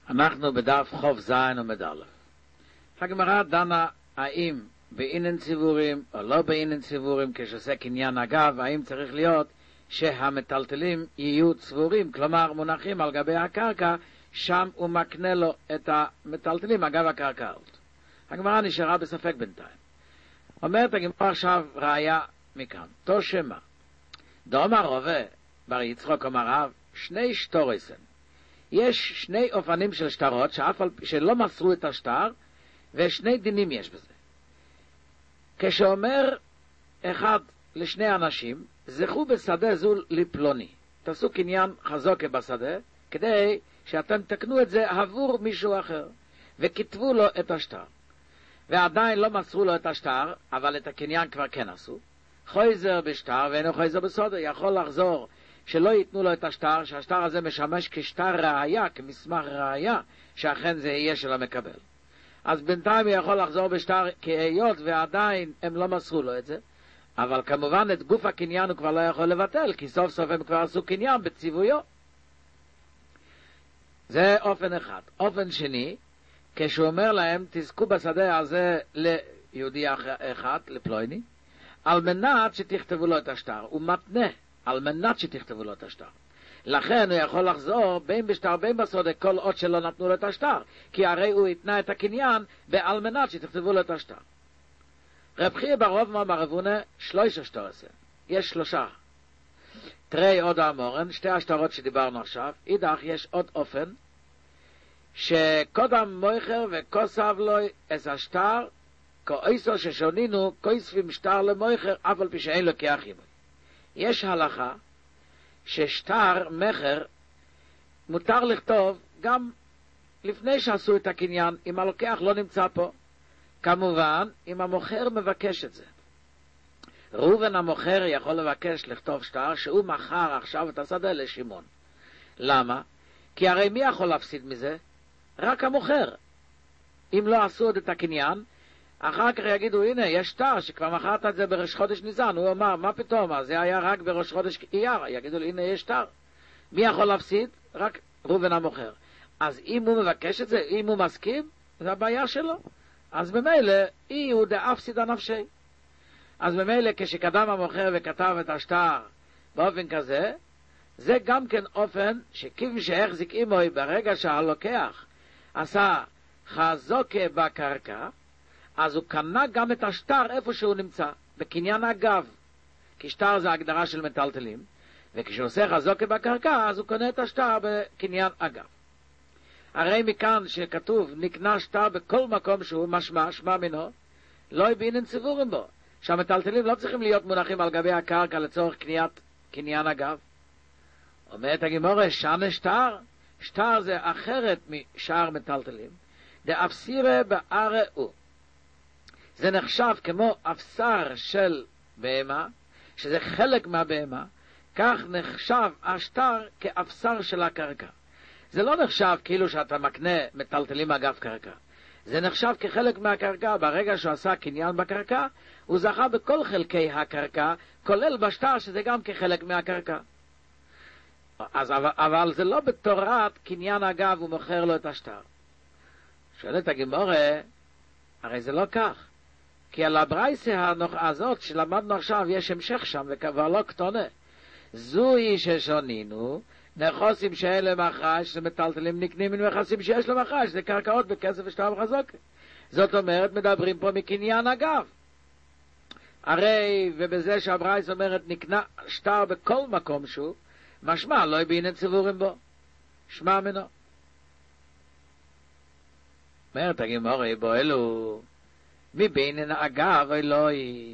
אנחנו בדף חוב זין עמוד א'. הגמרא דנה האם בעינן ציבורים או לא בעינן ציבורים, כשעושה קניין אגב, האם צריך להיות שהמטלטלים יהיו צבורים, כלומר מונחים על גבי הקרקע, שם הוא מקנה לו את המטלטלים אגב הקרקעות. הגמרא נשארה בספק בינתיים. אומרת הגמרא עכשיו ראיה מכאן, תושמה דאמר רבא בר יצחק אמר רב, שני שטורסן, יש שני אופנים של שטרות שלא מסרו את השטר, ושני דינים יש בזה. כשאומר אחד לשני אנשים, זכו בשדה זו לפלוני, תעשו קניין חזוקה בשדה, כדי שאתם תקנו את זה עבור מישהו אחר, וכתבו לו את השטר. ועדיין לא מסרו לו את השטר, אבל את הקניין כבר כן עשו. חויזר בשטר ואינו חויזר בסודה, יכול לחזור שלא ייתנו לו את השטר, שהשטר הזה משמש כשטר ראיה, כמסמך ראיה, שאכן זה יהיה של המקבל. אז בינתיים הוא יכול לחזור בשטר כהיות, ועדיין הם לא מסרו לו את זה. אבל כמובן את גוף הקניין הוא כבר לא יכול לבטל, כי סוף סוף הם כבר עשו קניין בציוויו. זה אופן אחד. אופן שני, כשהוא אומר להם, תזכו בשדה הזה ליהודי אחד, לפלויני, על מנת שתכתבו לו את השטר. הוא מתנה על מנת שתכתבו לו את השטר. לכן הוא יכול לחזור בין בשטר בין בסודה כל עוד שלא נתנו לו את השטר, כי הרי הוא התנה את הקניין על מנת שתכתבו לו את השטר. רב חייא ברוב מאמר רבונה 13 שטורסן, יש 3. תראי עוד המורן, 2 השטרות שדיברנו עכשיו. אידך יש עוד אופן שקודם מויכר וכוסב לו את השטר כאיסו ששונינו כוספים שטר למויכר אף על פי שאין לו כאחים. יש הלכה ששטר מחר מותר לכתוב גם לפני שעשו את הקניין, אם הלוקח לא נמצא פה, כמובן אם המוכר מבקש את זה. ראובן המוכר יכול לבקש לכתוב שטר שהוא מכר עכשיו את השדה לשמעון. למה? כי הרי מי יכול להפסיד מזה? רק המוכר. אם לא עשו עוד את הקניין, אחר כך יגידו, הנה, יש שטר שכבר מכרת את זה בראש חודש ניסן. הוא אומר, מה פתאום? זה היה רק בראש חודש אייר. יגידו, הנה, יש שטר. מי יכול להפסיד? רק ראובן המוכר. אז אם הוא מבקש את זה, אם הוא מסכים, זה הבעיה שלו. אז במילא, אי הוא דאפסיד הנפשי. אז במילא, כשקדם המוכר וכתב את השטר באופן כזה, זה גם כן אופן שכיוון שהחזיק עמוי ברגע שהלוקח עשה חזוקה בקרקע, אז הוא קנה גם את השטר איפה שהוא נמצא, בקניין אגב. כי שטר זה הגדרה של מטלטלים, וכשהוא עושה חזוקה בקרקע, אז הוא קונה את השטר בקניין אגב. הרי מכאן שכתוב נקנה שטר בכל מקום שהוא משמע מינו, לא בעינן ציבורים בו, שהמטלטלים לא צריכים להיות מונחים על גבי הקרקע לצורך קניית קניין אגב. אומרת הגמרא, שנה שטר? שטר זה אחרת משאר מטלטלים. דאפסירה בארעו. זה נחשב כמו אפסר של בהמה, שזה חלק מהבהמה, כך נחשב השטר כאפסר של הקרקע. זה לא נחשב כאילו שאתה מקנה מטלטלים אגב קרקע. זה נחשב כחלק מהקרקע. ברגע שהוא עשה קניין בקרקע, הוא זכה בכל חלקי הקרקע, כולל בשטר שזה גם כחלק מהקרקע. אבל זה לא בתורת קניין אגב הוא מוכר לו את השטר. שואלת הגמרא, הרי זה לא כך. כי על הברייסה הזאת שלמדנו עכשיו יש המשך שם וכבר לא קטונה. זוהי ששונינו נכוסים שאין למחרש, שזה מטלטלים נקנים מן נכסים שיש למחרש, זה קרקעות בכסף ושטר וחזוק. זאת אומרת מדברים פה מקניין אגב. הרי ובזה שהברייסה אומרת נקנה שטר בכל מקום שהוא, משמע לא בעינן ציבורים בו, שמע מנו. אומרת הגמרא בו אלו מבעינן אגב אלוהי.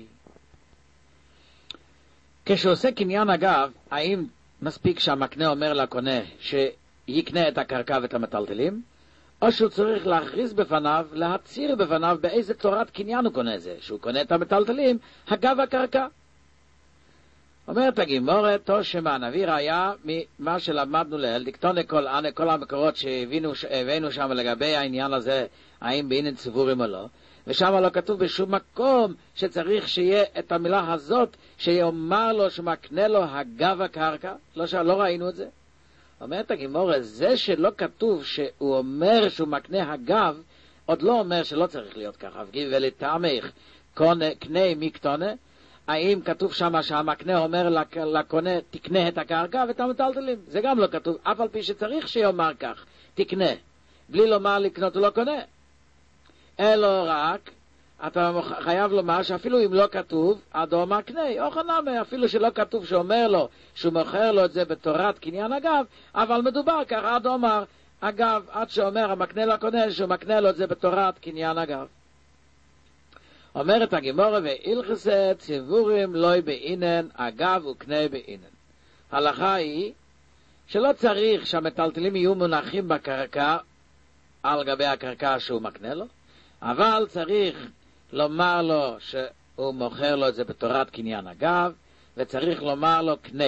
כשעושה קניין אגב, האם מספיק שהמקנה אומר לקונה שיקנה את הקרקע ואת המטלטלים, או שהוא צריך להכריז בפניו, להצהיר בפניו באיזה תורת קניין הוא קונה זה, שהוא קונה את המטלטלים אגב הקרקע. אומרת הגמרא, תושמה הנביא ראיה ממה שלמדנו לעיל, דקטוני כל המקורות שהבאנו שם לגבי העניין הזה, האם בעינן ציבורים או לא, ושם לא כתוב בשום מקום שצריך שיהיה את המילה הזאת, שיאמר לו שמקנה לו אגב הקרקע, לא ראינו את זה. אומרת הגמרא, זה שלא כתוב שהוא אומר שהוא מקנה הגב, עוד לא אומר שלא צריך להיות ככה. ולתעמך קנה מקטונה, האם כתוב שם שהמקנה אומר לקונה תקנה את הקרקע ואת המטלטלים? זה גם לא כתוב, אף על פי שצריך שיאמר כך, תקנה, בלי לומר לקנות הוא לא קונה. אלא רק, אתה חייב לומר שאפילו אם לא כתוב, אדום מקנה, או חנמה, אפילו שלא כתוב שאומר לו, שהוא מוכר לו את זה בתורת קניין הגב, אבל מדובר כך, עד אומר, אגב, עד שאומר המקנה לקונה, שהוא מקנה לו את זה בתורת קניין הגב. אומרת הגמרא, ואילכסה ציבורים לוי באינן, אגב וקנה באינן. ההלכה היא, שלא צריך שהמטלטלים יהיו מונחים בקרקע, על גבי הקרקע שהוא מקנה לו, אבל צריך לומר לו שהוא מוכר לו את זה בתורת קניין הגב, וצריך לומר לו קנה.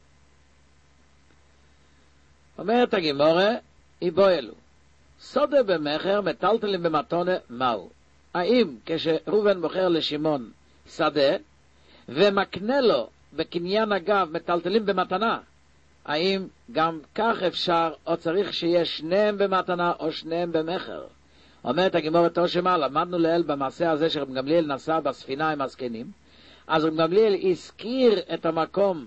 אומרת הגמרא, איבו אלו, סודה במחר מטלטלים במתונה מהו? האם כשרובן מוכר לשמעון שדה, ומקנה לו בקניין הגב מטלטלים במתנה, האם גם כך אפשר, או צריך שיהיה שניהם במתנה או שניהם במחר? אומרת הגמרא תושמה, למדנו לאל במעשה הזה שרב גמליאל נסע בספינה עם הזקנים, אז רב גמליאל הזכיר את המקום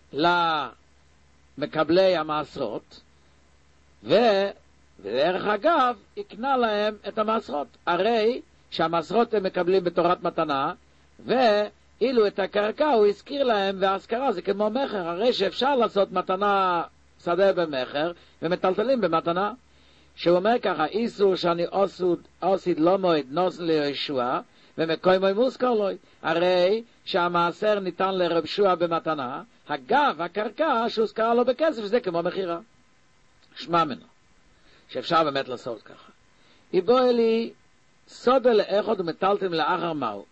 למקבלי המעשרות, ודרך אגב יקנה להם את המעשרות. הרי שהמעשרות הם מקבלים בתורת מתנה, ואילו את הקרקע הוא הזכיר להם, וההזכרה זה כמו מחר, הרי שאפשר לעשות מתנה שדה במחר ומטלטלים במתנה. שהוא אומר ככה, איסור שאני עושיד לא מועד נוסן לישוע ומקוי מוי מוזכר לו, הרי שהמעשר ניתן לרב שוע במתנה, הגב, הקרקע שהוזכרה לו בכסף, זה כמו מחירה. שמע מנו שאפשר באמת לעשות ככה. איבו אלי סודה לאחוד ומטלטלים לאחר מהו,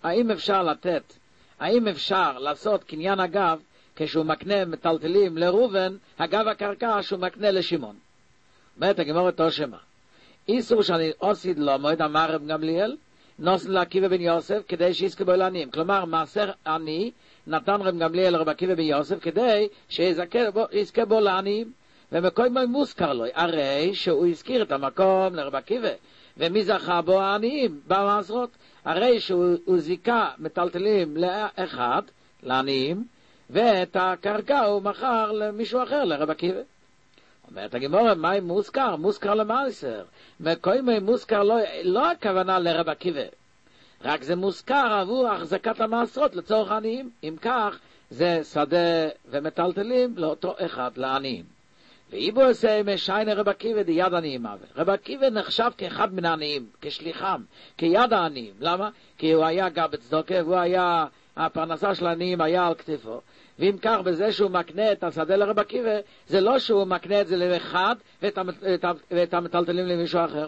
האם אפשר לעשות קניין הגב כשהוא מקנה מטלטלים לרובן, הגב הקרקע שהוא מקנה לשמעון? אומרת הגמרא תושמה, איסור שאני עושיד לא מועד, אמר רב גמליאל, נוסן לעקיבא בן יוסף כדי שיזכה בו לעניים. כלומר, מעשר עני נתן רב גמליאל לרב עקיבא בן יוסף כדי שיזכה בו לעניים, ומקום מוזכר לו, הרי שהוא הזכיר את המקום לרב עקיבא, ומי זכה בו העניים במעשרות? הרי שהוא זיכה מטלטלים לאחד, לעניים, ואת הקרקע הוא מכר למישהו אחר, לרב עקיבא. אומרת הגמרא, מה מוזכר? מוזכר למעשר. מקוימי מוזכר לא הכוונה לרב עקיבא, רק זה מוזכר עבור החזקת המעשרות לצורך עניים. אם כך, זה שדה ומטלטלים לאותו אחד לעניים. ואיבו עושה משיינה רב עקיבא דיד עניים אבה. רב עקיבא נחשב כאחד מן העניים, כשליחם, כיד העניים. למה? כי הוא היה גם בצדוקה, והוא היה, הפרנסה של העניים היה על כתפו. ואם כך, בזה שהוא מקנה את השדה לרב עקיבא, זה לא שהוא מקנה את זה לאחד ואת המטלטלים למישהו אחר.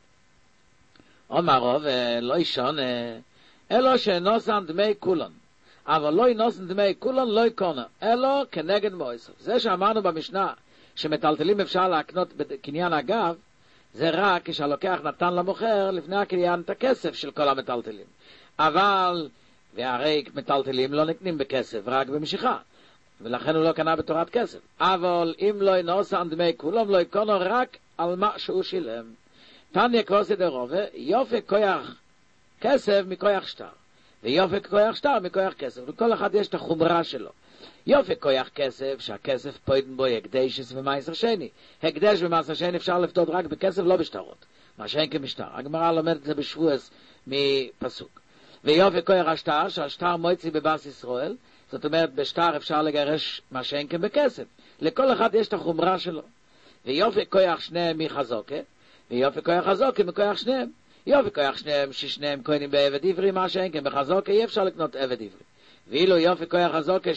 אומרו, ולא ישון, אלו שנוסן דמי כולן, אבל לא נוסן דמי כולן לא יקונה, אלו כנגד מויסף. זה שאמרנו במשנה שמטלטלים אפשר להקנות בקניין הגב, זה רק כשהלוקח נתן למוכר לפני הקניין את הכסף של כל המטלטלים. אבל והרי מטלטלים לא נקנים בכסף, רק במשיכה, ולכן הוא לא קנה בתורת כסף. אבל אם לא נוסן דמי כולם, לא יקונו רק על מה שהוא שילם. תניא כוסי דרובה, יופי כוח כסף מכוח שטר, ויופי כוח שטר מכוח כסף, לכל אחד יש את החומרה שלו. יופי כוח כסף, שהכסף פוידן בו הקדשס ומעשר שני. הקדש ומעשר שני אפשר לפדות רק בכסף, לא בשטרות, מה שאין כמשטר. הגמרא לומדת את זה בשבועס מפסוק. ויופי כוח השטר, שהשטר מויצי בבאס ישראל, זאת אומרת בשטר אפשר לגרש מה שאין כן בכסף. לכל אחד יש את החומרה שלו. ויופי כוח שניהם מחזוקה, ויופי כוח חזוקה מכוח שניהם. יופי כוח שניהם ששניהם קונים בעבד עברי, מה שאין כן בחזוקה אי אפשר לקנות עבד עברי. ואילו יופי כוח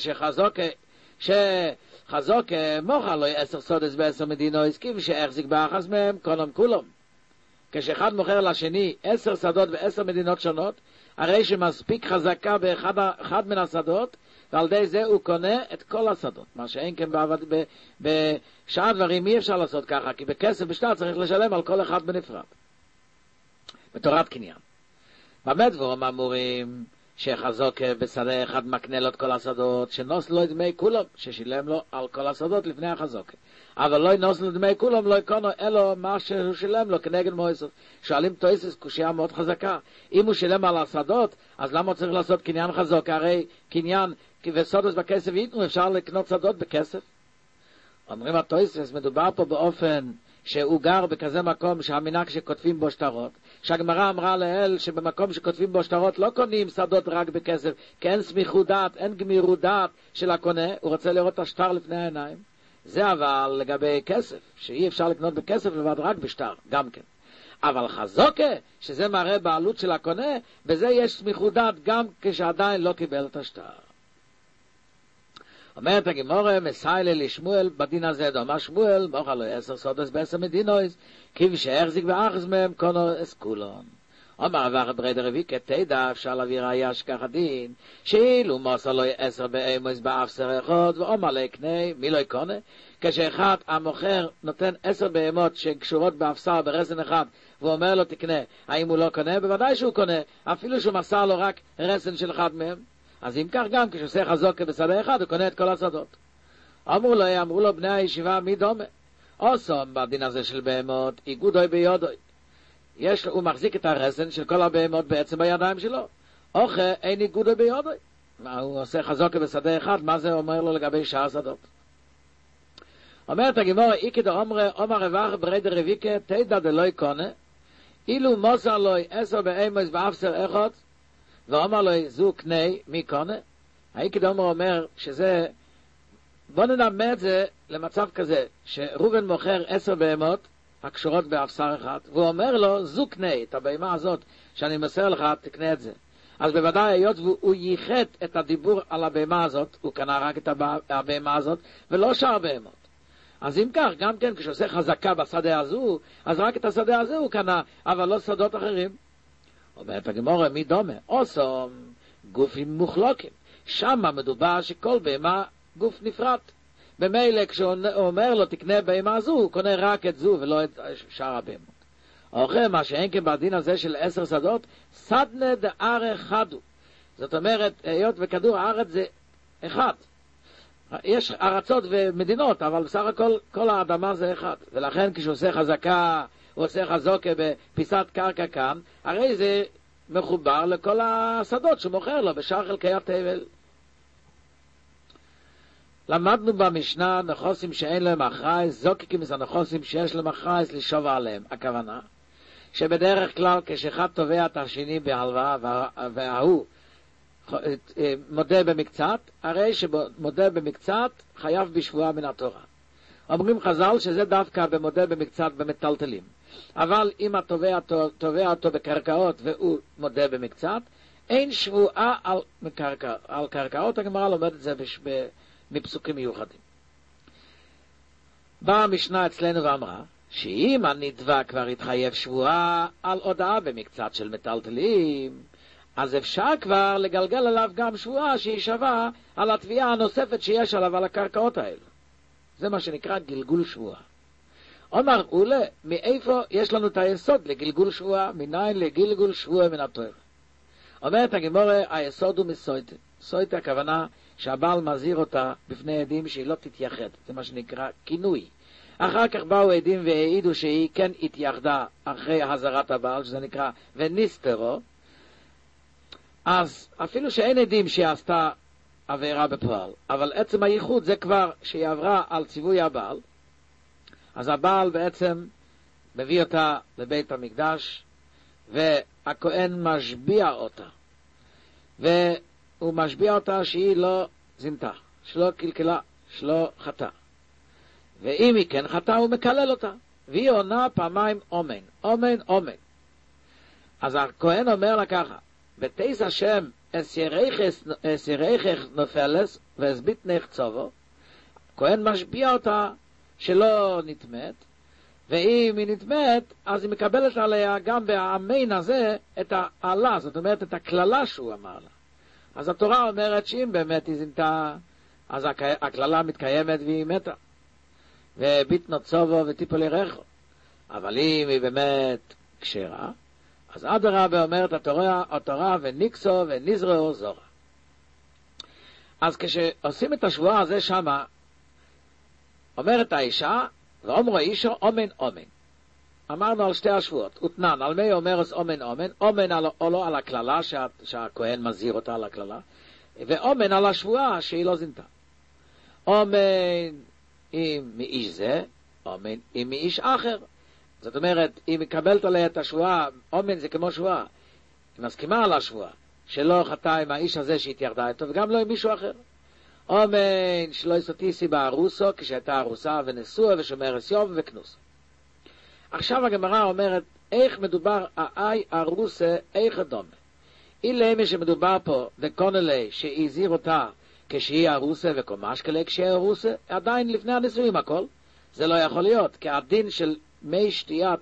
שחזוקה מוכר לו 10 סודס ב10 מדינו הסכים שהחזיק באחז מהם קונם כולם. כשאחד מוכר לשני 10 שדות ב10 מדינות שונות, הרי שמספיק חזקה באחד מן השדות, ועל די זה הוא קונה את כל השדות. מה שאין כן בשאר דברים אי אפשר לעשות ככה, כי בכסף בשטר צריך לשלם על כל אחד בנפרד. בתורת קניין. במה דבורם אמורים? שחזוק בשדה אחד מקנה לו את כל השדות, שנוס לו דמי כולם, ששילם לו על כל השדות לפני החזוק. אבל לא נוס לו דמי כולם, לא יקונו אלו מה שהוא שילם לו כנגד מויסוף. שואלים תויסס קושייה מאוד חזקה. אם הוא שילם על השדות, אז למה הוא צריך לעשות קניין חזוק? הרי קניין וסודות בכסף ייתנו, אפשר לקנות שדות בכסף. אומרים התויסס, מדובר פה באופן שהוא גר בכזה מקום שהמנהג שכותבים בו שטרות, שהגמרא אמרה לאל שבמקום שכותבים בו שטרות לא קונים שדות רק בכסף, כי אין סמיכות דעת, אין גמירות דעת של הקונה, הוא רוצה לראות את השטר לפני העיניים. זה אבל לגבי כסף, שאי אפשר לקנות בכסף לבד, רק בשטר, גם כן. אבל חזוקה, שזה מראה בעלות של הקונה, בזה יש סמיכות דעת גם כשעדיין לא קיבל את השטר. אומרת הגמרא, מסיילה לשמואל בדין הזה, דומה שמואל, מוכר לו 10 סודות ב10 מדינויס, כי שהחזיק ואחז מהם קונו אסקולון. אומר רבך בריידר רביקה, תדע אפשר להביא ראיה שכך הדין, שאילו מוסר לו 10 באמוס באפסר אחד, ואומר לקנה, מי לא יקונה? כשאחד המוכר נותן 10 בהמות שקשורות באפסר ברסן אחד, והוא אומר לו תקנה, האם הוא לא קונה? בוודאי שהוא קונה, אפילו שהוא מסר לו רק רסן של אחד מהם. אז אם כך גם כשעושה חזוק בשדה אחד, הוא קונה את כל השדות. אמרו לו בני הישיבה, מי דומה? אוסום בדין הזה של בהמות, איגודוי ביודוי. הוא מחזיק את הרסן של כל הבהמות בעצם בידיים שלו. אוכה אין איגודוי ביודוי. הוא עושה חזוק בשדה אחד, מה זה אומר לו לגבי שאר השדות? אומרת הגמרא, איקדא אומר רבך בריידר רביקה, תדע דלוי קונה, אילו מוסר לו 10 באמוס באפסר אחד, ואומר לו, זו קנה, מי קונה? האיקדא אומר שזה, בוא ננמה את זה למצב כזה, שרובן מוכר 10 בהמות, הקשורות באפסר אחד, והוא אומר לו, זו קנה, את הבהמה הזאת, שאני מסר לך, תקנה את זה. אז בוודאי, היות הוא ייחד את הדיבור על הבהמה הזאת, הוא קנה רק את הבהמה הזאת, ולא שאר בהמות. אז אם כך, גם כן, כשעושה חזקה בשדה הזו, אז רק את השדה הזה הוא קנה, אבל לא שדות אחרים. אומרת הגמרא, מי דומה? אוסום, גופים מוחלוקים. שם מדובר שכל בהמה גוף נפרד. במילא כשהוא אומר לו תקנה בהמה הזו, הוא קונה רק את זו ולא את שאר הבהמות. אוכל מה שאין כן בדין הזה של 10 שדות, סדנה דאר חדו. זאת אומרת, היות וכדור הארץ זה אחד. יש ארצות ומדינות, אבל בסך הכל כל האדמה זה אחד. ולכן כשהוא עושה חזקה, הוא עושה חזוקה בפיסת קרקע כאן, הרי זה מחובר לכל השדות שמוכר לו בשאר חלקי התבל. למדנו במשנה נחוסים שאין להם אחרייס, זוקיקים זה נחוסים שיש להם אחרייס לשוב עליהם. הכוונה שבדרך כלל כשאחד תובע את השני בהלוואה וההוא מודה במקצת, הרי שמודה במקצת חייב בשבועה מן התורה. אומרים חז"ל שזה דווקא במודה במקצת במטלטלים. אבל אם התובע תובע אותו בקרקעות והוא מודה במקצת, אין שבועה על קרקעות. הגמרא לומד את זה מפסוקים מיוחדים. באה המשנה אצלנו ואמרה שאם הנתבע כבר התחייב שבועה על הודעה במקצת של מטלטלים, אז אפשר כבר לגלגל עליו גם שבועה שהיא שווה על התביעה הנוספת שיש עליו על הקרקעות האלו. זה מה שנקרא גלגול שבועה. אומר אולה, מאיפה יש לנו את היסוד לגלגול שבועה? מניין לגלגול שבועה מן התורה? אומרת הגמרא, היסוד הוא מסויטה. סויטה הכוונה שהבעל מזהיר אותה בפני עדים שהיא לא תתייחד. זה מה שנקרא כינוי. אחר כך באו עדים והעידו שהיא כן התייחדה אחרי הזרת הבעל, שזה נקרא וניסטרו. אז אפילו שאין עדים שהיא עשתה עבירה בפועל, אבל עצם הייחוד זה כבר שהיא עברה על ציווי הבעל, אז הבעל בעצם מביא אותה לבית המקדש, והכהן משביע אותה, והוא משביע אותה שהיא לא זינתה, שלא קלקלה, שלא חטא. ואם היא כן חטא, הוא מקלל אותה, והיא עונה פעמיים אומן, אומן, אומן. אז הכהן אומר לה ככה, בתייס השם אס ירייכך נופלס והסבית נחצובו, כהן משביע אותה שלא נתמת, ואם היא נתמת, אז היא מקבלת עליה גם באמן הזה את העלה, זאת אומרת את הכללה שהוא אמר לה. אז התורה אומרת שאם באמת היא זינתה, אז הכללה מתקיימת והיא מתה. וביט נוצובו וטיפול ירחו. אבל אם היא באמת כשרה, אז אדרבה אומרת התורה וניקסו ונזרעו זורה. אז כשעושים את השבועה הזה שמה, אומרת האישה, ואומרו אישו אומן אומן. אמרנו על שתי השבועות, ותנן, על מי אומרת אומן אומן, אומן על הכללה, שהכהן מזהיר אותה על הכללה, ואומן על השבועה שהיא לא זינתה. אומן אם מאיש זה, אומן אם מאיש אחר. זאת אומרת, היא מקבלת עליה את השבועה, אומן זה כמו שבועה, היא מסכימה על השבועה, שלא חטא עם האיש הזה שהתיירדה איתו, וגם לא עם מישהו אחר. אומן שלא יסוטיסי בארוסו, כשהייתה ארוסה ונשואה ושומרת יום וכנוסו. עכשיו הגמרא אומרת, איך מדובר האי ארוסה, איך דומה. אילמה שמדובר פה, וקונלה שהזהיר אותה כשהיא ארוסה וקומשקלה כשהיא ארוסה, עדיין לפני הנישואים הכל. זה לא יכול להיות, כי הדין של מי שתיית,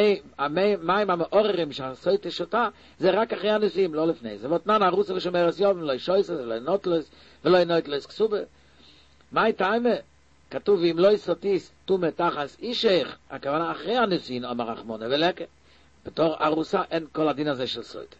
מים המעוררים שהסוית שותה, זה רק אחרי הנישואים, לא לפני. זה ותנן ארוסה ושומרת יום, לא שויסה, ולא נוטלס, ולא נוטלס כסובה. מה הייתה אמה? כתוב, אם לא יסוטיס תומה תחס אישך, הכוונה אחרי הנישואין, אמר רחמונה ולקה. בתור ארוסה אין כל הדין הזה של סוית.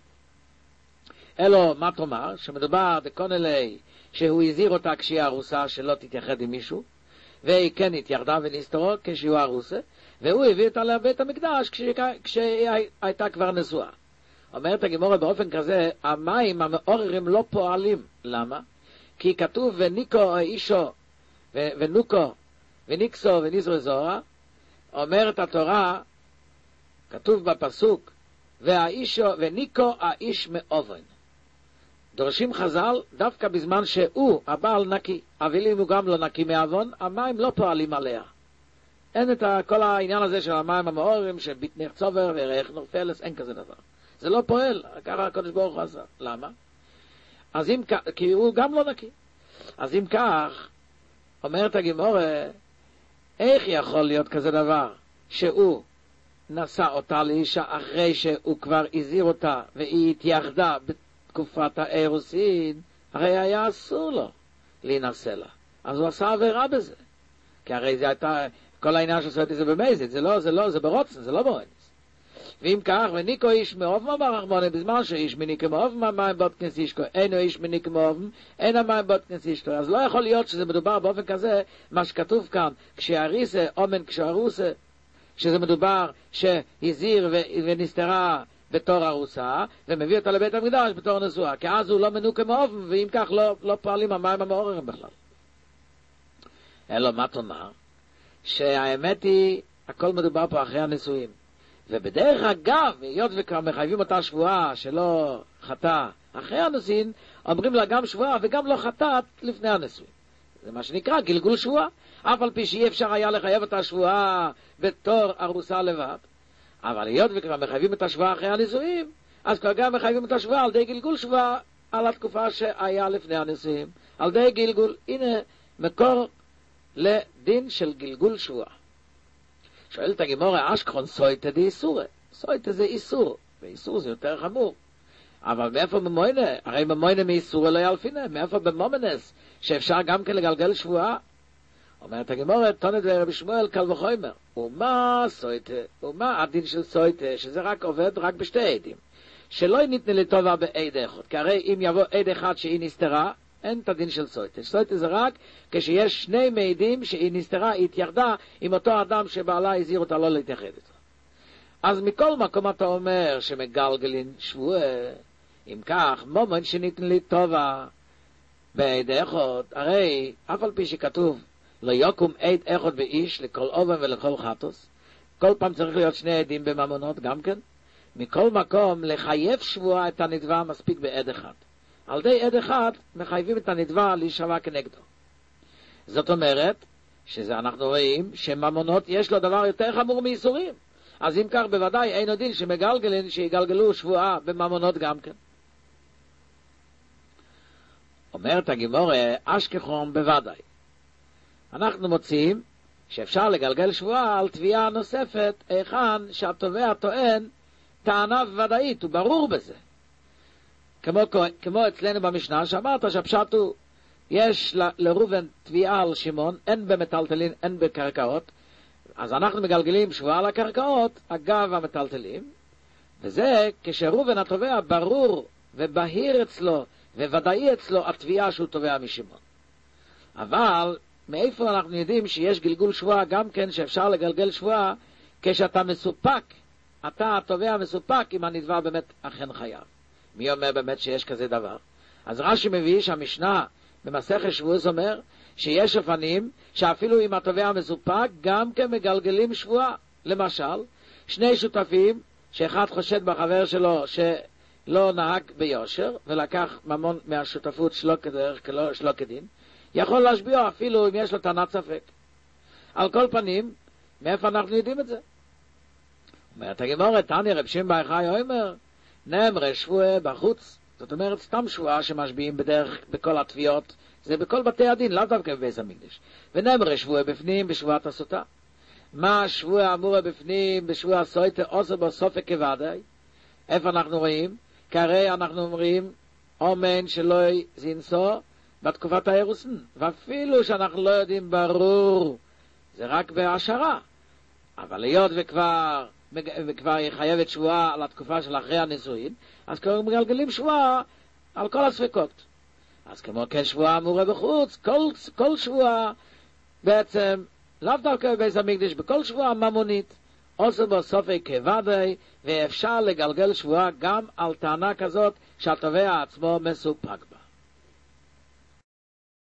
אלו, מה תאמר? שמדובר דקונלי, שהוא הזהיר אותה כשהיא ארוסה, שלא תתייחד עם מישהו, והיא כן התיירדה ונסתרו כשהיא ארוסה, והוא הביא אותה לבית המקדש כשהיא הייתה כבר נשואה. אומרת הגמרא באופן כזה, המים המעוררים לא פועלים. למה? כי כתוב וניקו אישו ונוקו וניקסו ונזרו זורה, אומרת התורה, כתוב בפסוק, והאישו וניקו האיש מאובן. דורשים חז"ל דווקא בזמן שהוא הבעל נקי, אבל אם הוא גם לא נקי מאבון, המים לא פועלים עליה. אין את כל העניין הזה של המים המעוררים, של ביטנך צובר וריח נורפלס, אין כזה דבר. זה לא פועל, ככה הקדוש ברוך הוא עשה. למה? אז אם כך, כי הוא גם לא נקי. אז אם כך, אומרת הגמרא, איך יכול להיות כזה דבר, שהוא נשא אותה לאישה אחרי שהוא כבר הזהיר אותה, והיא התייחדה בתקופת האירוסין, הרי היה אסור לו להינשא לה. אז הוא עשה עבירה בזה. כי הרי זה הייתה, כל העניין של סויטי זה במזיד, זה ברוצן, זה לא באונס. ואם כך, וניקו איש מאובמה ברחמונה, בזמן שאיש מניקו מאובמה, מים בוט כנסישקו, אינו איש מניקו מאובמה, אין המים בוט כנסישקו. אז לא יכול להיות שזה מדובר באופן כזה, מה שכתוב כאן, כשהריסה, אומן כשהרוסה, שזה מדובר שהזהיר ונסתרה בתור ארוסה, ומביא אותה לבית המקדש בתור נשואה, כי אז הוא לא מנוקה מאובמה, ואם כך לא פועלים המים המעוררים בכלל. אלא מה תאמר? שהאמת היא, הכל מדובר פה אחרי הנישואים. ובדרך אגב, היות וכבר מחייבים אותה שבועה שלא חטא אחרי הנישואים, אומרים לה גם שבועה וגם לא חטאת לפני הנישואים. זה מה שנקרא גלגול שבועה. אף על פי שאי אפשר היה לחייב אותה שבועה בתור ארוסה לבד. אבל היות וכבר מחייבים את השבועה אחרי הנישואים, אז כבר גם מחייבים את השבועה על די גלגול שבועה על התקופה שהיה לפני הנישואים. על די גלגול, הנה מקור לדין של גלגול שבועה. שואלת הגמרא, אשכחון סויטה די איסורה. סויטה זה איסור, ואיסור זה יותר חמור. אבל מאיפה במוינה? הרי במוינה מאיסורה לא ילפינה. מאיפה במומנס? שאפשר גם כן לגלגל שבועה? אומרת הגמרא, תונת ורבי שמואל קל וחומר. ומה סויטה? ומה הדין של סויטה? שזה רק עובד רק בשתי עדים. שלא ניתנה לטובה בעד אחד. כי הרי אם יבוא עד אחד שהיא נסתרה, אין את הדין של סויטה. סויטה זה רק כשיש שני מעידים שהיא נסתרה, היא התייחדה עם אותו אדם שבעלה הזהיר אותה לא להתייחד איתו. אז מכל מקום אתה אומר שמגלגלין שבועה, אם כך, מומן שניתן לי טובה בעד אחד, הרי אף על פי שכתוב לא יקום עד אחד באיש לכל אובן ולכל חטוס, כל פעם צריך להיות שני עדים בממונות גם כן. מכל מקום לחייב שבועה את הנדבה מספיק בעד אחד. על די עד אחד מחייבים את הנדבה להישבע כנגדו. זאת אומרת שזה אנחנו רואים שממונות יש לו דבר יותר חמור מאיסורים. אז אם כך בוודאי אין דין שמגלגלין שיגלגלו שבועה בממונות גם כן. אומרת הגמרא, אשכחון בוודאי. אנחנו מוצאים שאפשר לגלגל שבועה על תביעה נוספת, היכן שהתובע טוען טענה ודאית, הוא ברור בזה. כמו אצלנו במשנה שאמרת שהפשט הוא, יש לראובן תביעה על שמעון, אין במטלטלין, אין בקרקעות, אז אנחנו מגלגלים שבועה על הקרקעות, אגב המטלטלים, וזה כשראובן התובע ברור ובהיר אצלו וודאי אצלו התביעה שהוא תובע משמעון. אבל מאיפה אנחנו יודעים שיש גלגול שבועה גם כן, שאפשר לגלגל שבועה כשאתה מסופק, אתה התובע מסופק אם הנתבע באמת אכן חייב? מי אומר באמת שיש כזה דבר? אז רש"י מביא שהמשנה במסכת שבועות אומר שיש אופנים שאפילו אם התובע מסופק גם כן מגלגלים שבועה. למשל, שני שותפים שאחד חושד בחבר שלו שלא נהג ביושר ולקח ממון מהשותפות שלא כדין, יכול להשביע אפילו אם יש לו טענת ספק. על כל פנים, מאיפה אנחנו יודעים את זה? אומרת הגמרא, תניא רב שמעון בר יוחאי אומר, נאמר שבועה בחוץ, זאת אומרת סתם שבועה שמשביעים בדרך בכל התביעות, זה בכל בתי הדין, לאו דווקא בבית המקדש. ונאמר שבועה בפנים בשבועת הסוטה. מה שבועה אמורה בפנים בשבועה סוטה עושה בו סופק כוודאי? איפה אנחנו רואים? כי הרי אנחנו אומרים אומן שלא זינסו בתקופת האירוסין, ואפילו שאנחנו לא יודעים ברור, זה רק בהשערה. אבל היות וכבר היא חייבת שבועה על התקופה של אחרי הנישואין, אז כבר מגלגלים שבועה על כל הספקות. אז כמו כן שבועה אמורה בחוץ, כל שבועה בעצם, לאו דווקא בבית המקדש, בכל שבועה ממונית, עושה בו סופק כוודאי, ואפשר לגלגל שבועה גם על טענה כזאת שהתובע עצמו מסופק בה.